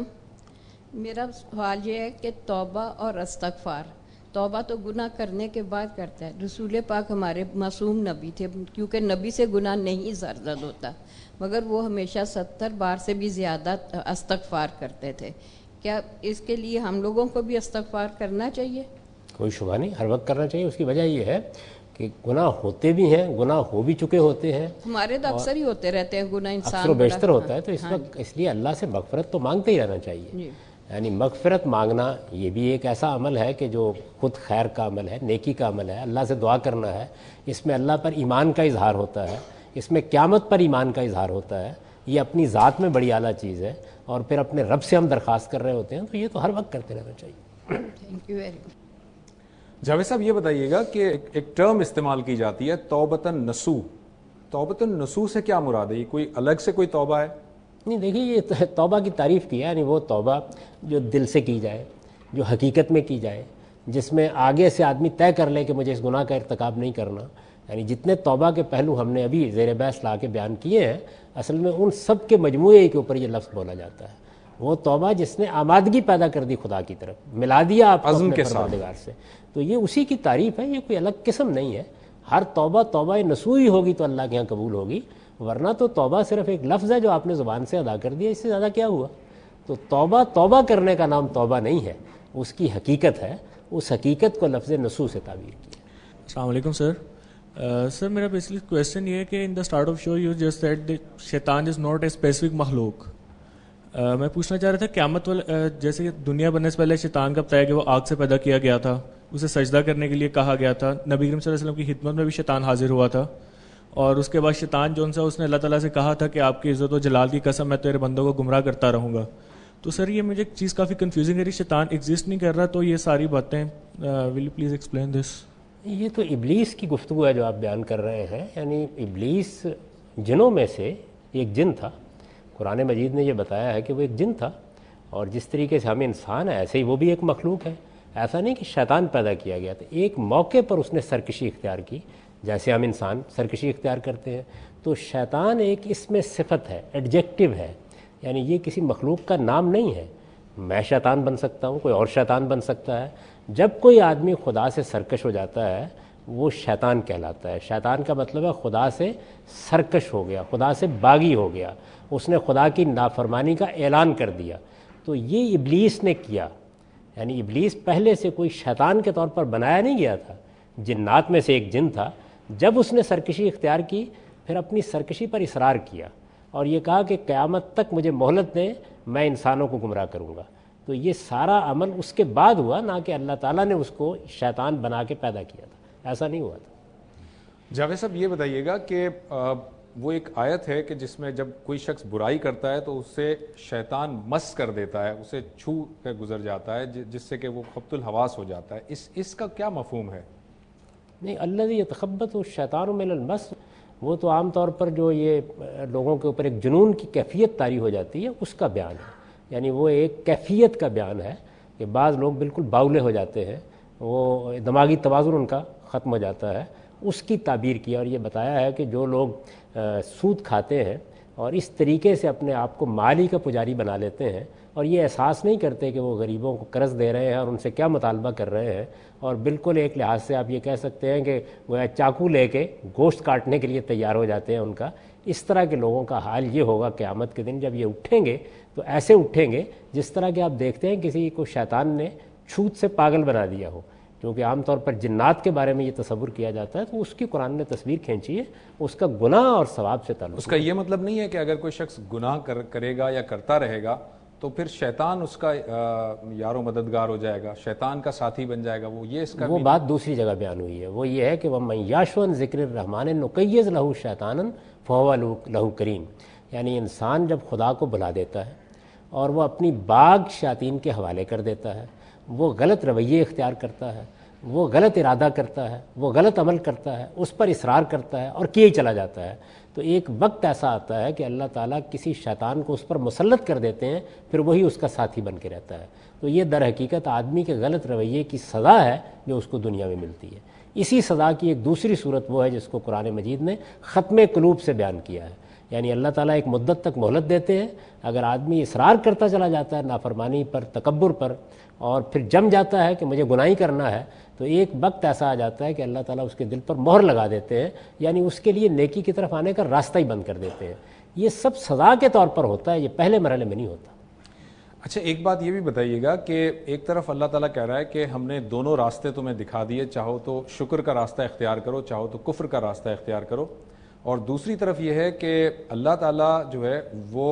میرا سوال یہ ہے کہ توبہ اور استغفار، توبہ تو گناہ کرنے کے بعد کرتا ہے. رسول پاک ہمارے معصوم نبی تھے، کیونکہ نبی سے گناہ نہیں سرزد ہوتا، مگر وہ ہمیشہ ستر بار سے بھی زیادہ استغفار کرتے تھے. کیا اس کے لیے ہم لوگوں کو بھی استغفار کرنا چاہیے؟ کوئی شبہ نہیں، ہر وقت کرنا چاہیے. اس کی وجہ یہ ہے کہ گناہ ہوتے بھی ہیں، گناہ ہو بھی چکے ہوتے ہیں، ہمارے تو اکثر ہی ہوتے رہتے ہیں گناہ، انسان اکثر و بیشتر ہوتا ہے. تو اس وقت اس لیے اللہ سے مغفرت تو مانگتے ہی رہنا چاہیے. یعنی مغفرت مانگنا یہ بھی ایک ایسا عمل ہے کہ جو خود خیر کا عمل ہے، نیکی کا عمل ہے. اللہ سے دعا کرنا ہے، اس میں اللہ پر ایمان کا اظہار ہوتا ہے، اس میں قیامت پر ایمان کا اظہار ہوتا ہے. یہ اپنی ذات میں بڑی اعلیٰ چیز ہے، اور پھر اپنے رب سے ہم درخواست کر رہے ہوتے ہیں، تو یہ تو ہر وقت کرتے رہنا چاہیے. Thank you very much. Javed صاحب یہ بتائیے گا کہ ایک ٹرم استعمال کی جاتی ہے توبتاً نسو. توبتاً نسو سے کیا مراد ہے؟ یہ کوئی الگ سے کوئی توبہ ہے؟ نہیں، دیکھیے یہ توبہ کی تعریف کی ہے، یعنی وہ توبہ جو دل سے کی جائے، جو حقیقت میں کی جائے، جس میں آگے سے آدمی طے کر لے کہ مجھے اس گناہ کا ارتکاب نہیں کرنا. یعنی جتنے توبہ کے پہلو ہم نے ابھی زیر بحث لا کے بیان کیے ہیں، اصل میں ان سب کے مجموعے کے اوپر یہ لفظ بولا جاتا ہے. وہ توبہ جس نے آمادگی پیدا کر دی خدا کی طرف، ملا دیا آپ عزم اپنے کے پروردگار سے، تو یہ اسی کی تعریف ہے. یہ کوئی الگ قسم نہیں ہے. ہر توبہ توبہ نسوئی ہوگی تو اللہ کے یہاں قبول ہوگی، ورنہ تو توبہ صرف ایک لفظ ہے جو آپ نے زبان سے ادا کر دیا، اس سے زیادہ کیا ہوا. تو توبہ توبہ کرنے کا نام توبہ نہیں ہے، اس کی حقیقت ہے. اس حقیقت کو لفظ نسو سے تعبیر کیا. السلام علیکم سر. سر میرا بیسکلی کویشچن یہ ہے کہ in the start of show you just said شیطان از ناٹ اے اسپیسیفک مخلوق. میں پوچھنا چاہ رہا تھا قیامت والا، جیسے کہ دنیا بننے سے پہلے شیطان کا بتایا کہ وہ آگ سے پیدا کیا گیا تھا، اسے سجدہ کرنے کے لیے کہا گیا تھا، نبی کریم صلی اللہ علیہ وسلم کی خدمت میں بھی شیطان حاضر ہوا تھا، اور اس کے بعد شیطان جو سا اس نے اللہ تعالیٰ سے کہا تھا کہ آپ کی عزت و جلال کی قسم میں تیرے بندوں کو گمراہ کرتا رہوں گا. تو سر یہ مجھے چیز کافی کنفیوزنگ ہے کہ شیطان ایگزسٹ نہیں کر رہا، تو یہ ساری باتیں will you please explain this. یہ تو ابلیس کی گفتگو ہے جو آپ بیان کر رہے ہیں. یعنی ابلیس جنوں میں سے ایک جن تھا. قرآن مجید نے یہ بتایا ہے کہ وہ ایک جن تھا، اور جس طریقے سے ہم انسان ہیں ایسے ہی وہ بھی ایک مخلوق ہے. ایسا نہیں کہ شیطان پیدا کیا گیا تھا، ایک موقع پر اس نے سرکشی اختیار کی، جیسے ہم انسان سرکشی اختیار کرتے ہیں. تو شیطان ایک اس میں صفت ہے، ایڈجیکٹو ہے، یعنی یہ کسی مخلوق کا نام نہیں ہے۔ میں شیطان بن سکتا ہوں، کوئی اور شیطان بن سکتا ہے۔ جب کوئی آدمی خدا سے سرکش ہو جاتا ہے وہ شیطان کہلاتا ہے۔ شیطان کا مطلب ہے خدا سے سرکش ہو گیا، خدا سے باغی ہو گیا، اس نے خدا کی نافرمانی کا اعلان کر دیا۔ تو یہ ابلیس نے کیا، یعنی ابلیس پہلے سے کوئی شیطان کے طور پر بنایا نہیں گیا تھا، جنات میں سے ایک جن تھا۔ جب اس نے سرکشی اختیار کی پھر اپنی سرکشی پر اصرار کیا اور یہ کہا کہ قیامت تک مجھے مہلت دیں، میں انسانوں کو گمراہ کروں گا۔ تو یہ سارا عمل اس کے بعد ہوا، نہ کہ اللہ تعالیٰ نے اس کو شیطان بنا کے پیدا کیا تھا، ایسا نہیں ہوا تھا۔ جاوید صاحب یہ بتائیے گا کہ وہ ایک آیت ہے کہ جس میں جب کوئی شخص برائی کرتا ہے تو اسے شیطان مس کر دیتا ہے، اسے چھو کر گزر جاتا ہے، جس سے کہ وہ خبط الحواس ہو جاتا ہے، اس اس کا کیا مفہوم ہے؟ نہیں، الذی یتخبط الشیطان من المس، وہ تو عام طور پر جو یہ لوگوں کے اوپر ایک جنون کی کیفیت طاری ہو جاتی ہے اس کا بیان ہے، یعنی وہ ایک کیفیت کا بیان ہے کہ بعض لوگ بالکل باولے ہو جاتے ہیں، وہ دماغی توازن ان کا ختم ہو جاتا ہے، اس کی تعبیر کیا اور یہ بتایا ہے کہ جو لوگ سود کھاتے ہیں اور اس طریقے سے اپنے آپ کو مالی کا پجاری بنا لیتے ہیں اور یہ احساس نہیں کرتے کہ وہ غریبوں کو قرض دے رہے ہیں اور ان سے کیا مطالبہ کر رہے ہیں، اور بالکل ایک لحاظ سے آپ یہ کہہ سکتے ہیں کہ وہ چاقو لے کے گوشت کاٹنے کے لیے تیار ہو جاتے ہیں ان کا، اس طرح کے لوگوں کا حال یہ ہوگا قیامت کے دن جب یہ اٹھیں گے تو ایسے اٹھیں گے جس طرح کہ آپ دیکھتے ہیں کسی کو شیطان نے چھوت سے پاگل بنا دیا ہو، کیونکہ عام طور پر جنات کے بارے میں یہ تصور کیا جاتا ہے، تو اس کی قرآن نے تصویر کھینچی ہے، اس کا گناہ اور ثواب سے تعلق۔ اس کا یہ مطلب نہیں ہے کہ اگر کوئی شخص گناہ کرے گا یا کرتا رہے گا تو پھر شیطان اس کا یار و مددگار ہو جائے گا، شیطان کا ساتھی بن جائے گا، وہ یہ اس کا وہ بات دوسری جگہ بیان ہوئی ہے، وہ یہ ہے کہ وَمَن یَعْشُ عَن ذِکْرِ الرَّحْمَٰنِ نُقَیِّضْ لَہُ شَیْطَانًا فَهُوَ لَهُ قَرِینٌ، یعنی انسان جب خدا کو بھلا دیتا ہے اور وہ اپنی باغ شیاطین کے حوالے کر دیتا ہے، وہ غلط رویے اختیار کرتا ہے، وہ غلط ارادہ کرتا ہے، وہ غلط عمل کرتا ہے، اس پر اصرار کرتا ہے اور کیے ہی چلا جاتا ہے، تو ایک وقت ایسا آتا ہے کہ اللہ تعالیٰ کسی شیطان کو اس پر مسلط کر دیتے ہیں، پھر وہی اس کا ساتھی بن کے رہتا ہے۔ تو یہ در حقیقت آدمی کے غلط رویے کی سزا ہے جو اس کو دنیا میں ملتی ہے۔ اسی سزا کی ایک دوسری صورت وہ ہے جس کو قرآن مجید نے ختم قلوب سے بیان کیا ہے، یعنی اللہ تعالیٰ ایک مدت تک مہلت دیتے ہیں، اگر آدمی اصرار کرتا چلا جاتا ہے نافرمانی پر، تکبر پر، اور پھر جم جاتا ہے کہ مجھے گناہ کرنا ہے، تو ایک وقت ایسا آ جاتا ہے کہ اللہ تعالیٰ اس کے دل پر مہر لگا دیتے ہیں، یعنی اس کے لیے نیکی کی طرف آنے کا راستہ ہی بند کر دیتے ہیں۔ یہ سب سزا کے طور پر ہوتا ہے، یہ پہلے مرحلے میں نہیں ہوتا۔ اچھا، ایک بات یہ بھی بتائیے گا کہ ایک طرف اللہ تعالیٰ کہہ رہا ہے کہ ہم نے دونوں راستے تمہیں دکھا دیے، چاہو تو شکر کا راستہ اختیار کرو، چاہو تو کفر کا راستہ اختیار کرو، اور دوسری طرف یہ ہے کہ اللہ تعالیٰ جو ہے وہ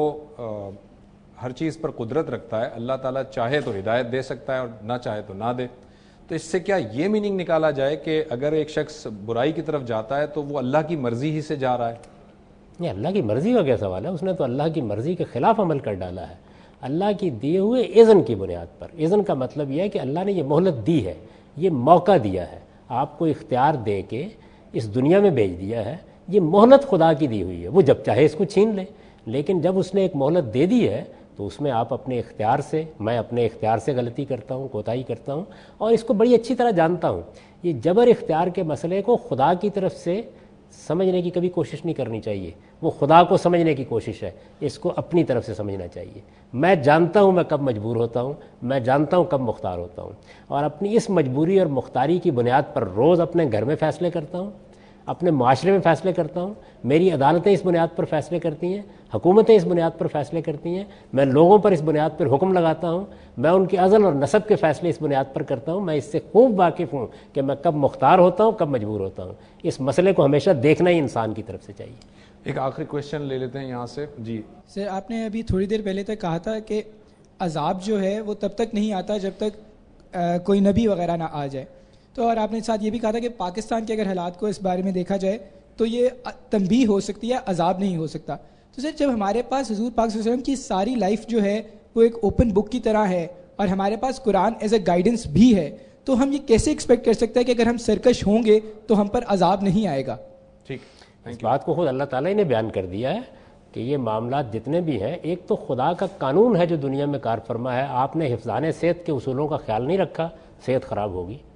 ہر چیز پر قدرت رکھتا ہے، اللہ تعالیٰ چاہے تو ہدایت دے سکتا ہے اور نہ چاہے تو نہ دے۔ تو اس سے کیا یہ میننگ نکالا جائے کہ اگر ایک شخص برائی کی طرف جاتا ہے تو وہ اللہ کی مرضی ہی سے جا رہا ہے؟ نہیں، اللہ کی مرضی کا کیا سوال ہے، اس نے تو اللہ کی مرضی کے خلاف عمل کر ڈالا ہے، اللہ کی دیے ہوئے اذن کی بنیاد پر۔ اذن کا مطلب یہ ہے کہ اللہ نے یہ مہلت دی ہے، یہ موقع دیا ہے، آپ کو اختیار دے کے اس دنیا میں بھیج دیا ہے، یہ مہلت خدا کی دی ہوئی ہے، وہ جب چاہے اس کو چھین لے، لیکن جب اس نے ایک مہلت دے دی ہے تو اس میں آپ اپنے اختیار سے، میں اپنے اختیار سے غلطی کرتا ہوں، کوتاہی کرتا ہوں، اور اس کو بڑی اچھی طرح جانتا ہوں۔ یہ جبر اختیار کے مسئلے کو خدا کی طرف سے سمجھنے کی کبھی کوشش نہیں کرنی چاہیے، وہ خدا کو سمجھنے کی کوشش ہے، اس کو اپنی طرف سے سمجھنا چاہیے۔ میں جانتا ہوں میں کب مجبور ہوتا ہوں، میں جانتا ہوں کب مختار ہوتا ہوں، اور اپنی اس مجبوری اور مختاری کی بنیاد پر روز اپنے گھر میں فیصلے کرتا ہوں، اپنے معاشرے میں فیصلے کرتا ہوں، میری عدالتیں اس بنیاد پر فیصلے کرتی ہیں، حکومتیں اس بنیاد پر فیصلے کرتی ہیں، میں لوگوں پر اس بنیاد پر حکم لگاتا ہوں، میں ان کے عزل اور نسب کے فیصلے اس بنیاد پر کرتا ہوں، میں اس سے خوب واقف ہوں کہ میں کب مختار ہوتا ہوں، کب مجبور ہوتا ہوں۔ اس مسئلے کو ہمیشہ دیکھنا ہی انسان کی طرف سے چاہیے۔ ایک آخری کویشچن لے لیتے ہیں یہاں سے۔ جی سر، آپ نے ابھی تھوڑی دیر پہلے تک کہا تھا کہ عذاب جو ہے وہ تب تک نہیں آتا جب تک کوئی نبی وغیرہ نہ آ جائے، تو اور آپ نے ساتھ یہ بھی کہا تھا کہ پاکستان کے اگر حالات کو اس بارے میں دیکھا جائے تو یہ تنبیہ ہو سکتی ہے، عذاب نہیں ہو سکتا۔ تو سر، جب ہمارے پاس حضور پاک صلی اللہ علیہ وسلم کی ساری لائف جو ہے وہ ایک اوپن بک کی طرح ہے اور ہمارے پاس قرآن ایز اے گائیڈنس بھی ہے، تو ہم یہ کیسے ایکسپیکٹ کر سکتے ہیں کہ اگر ہم سرکش ہوں گے تو ہم پر عذاب نہیں آئے گا؟ ٹھیک، اس بات کو خود اللہ تعالیٰ نے بیان کر دیا ہے کہ یہ معاملات جتنے بھی ہیں، ایک تو خدا کا قانون ہے جو دنیا میں کار فرما ہے، آپ نے حفظان صحت کے اصولوں کا خیال نہیں رکھا، صحت خراب ہوگی۔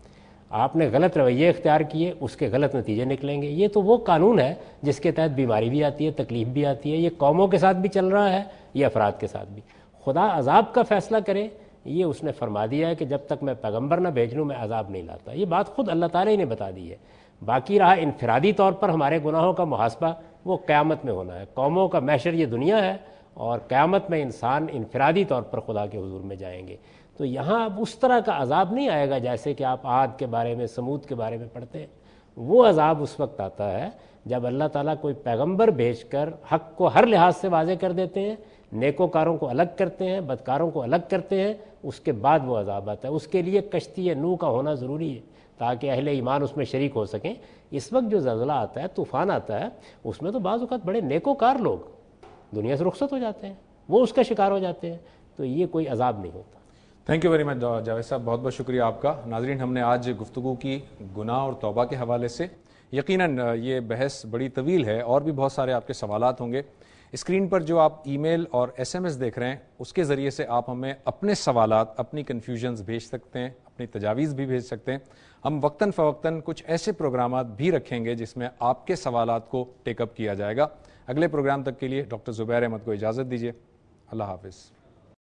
آپ نے غلط رویے اختیار کیے، اس کے غلط نتیجے نکلیں گے. یہ تو وہ قانون ہے جس کے تحت بیماری بھی آتی ہے، تکلیف بھی آتی ہے. یہ قوموں کے ساتھ بھی چل رہا ہے، یہ افراد کے ساتھ بھی. خدا عذاب کا فیصلہ کرے، یہ اس نے فرما دیا ہے کہ جب تک میں پیغمبر نہ بھیج لوں میں عذاب نہیں لاتا. یہ بات خود اللہ تعالیٰ ہی نے بتا دی ہے. باقی رہا انفرادی طور پر ہمارے گناہوں کا محاسبہ، وہ قیامت میں ہونا ہے. قوموں کا محشر یہ دنیا ہے، اور قیامت میں انسان انفرادی طور پر خدا کے حضور میں جائیں گے. تو یہاں اب اس طرح کا عذاب نہیں آئے گا جیسے کہ آپ عاد کے بارے میں، سمود کے بارے میں پڑھتے ہیں. وہ عذاب اس وقت آتا ہے جب اللہ تعالیٰ کوئی پیغمبر بھیج کر حق کو ہر لحاظ سے واضح کر دیتے ہیں، نیکوکاروں کو الگ کرتے ہیں، بدکاروں کو الگ کرتے ہیں. اس کے بعد وہ عذاب آتا ہے. اس کے لیے کشتی نوح کا ہونا ضروری ہے تاکہ اہل ایمان اس میں شریک ہو سکیں. اس وقت جو زلزلہ آتا ہے، طوفان آتا ہے، اس میں تو بعض اوقات بڑے نیکوکار لوگ دنیا سے رخصت ہو جاتے ہیں، وہ اس کا شکار ہو جاتے ہیں. تو یہ کوئی عذاب نہیں ہوتا. Thank you very much Javed صاحب، بہت بہت شکریہ آپ کا. ناظرین، ہم نے آج گفتگو کی گناہ اور توبہ کے حوالے سے. یقیناً یہ بحث بڑی طویل ہے، اور بھی بہت سارے آپ کے سوالات ہوں گے. اسکرین پر جو آپ ای میل اور ایس ایم ایس دیکھ رہے ہیں، اس کے ذریعے سے آپ ہمیں اپنے سوالات، اپنی کنفیوژنز بھیج سکتے ہیں، اپنی تجاویز بھی بھیج سکتے ہیں. ہم وقتاً فوقتاً کچھ ایسے پروگرامات بھی رکھیں گے جس میں آپ کے سوالات کو ٹیک اپ کیا جائے گا. اگلے پروگرام تک کے لیے ڈاکٹر زبیر احمد کو اجازت دیجیے. اللہ حافظ.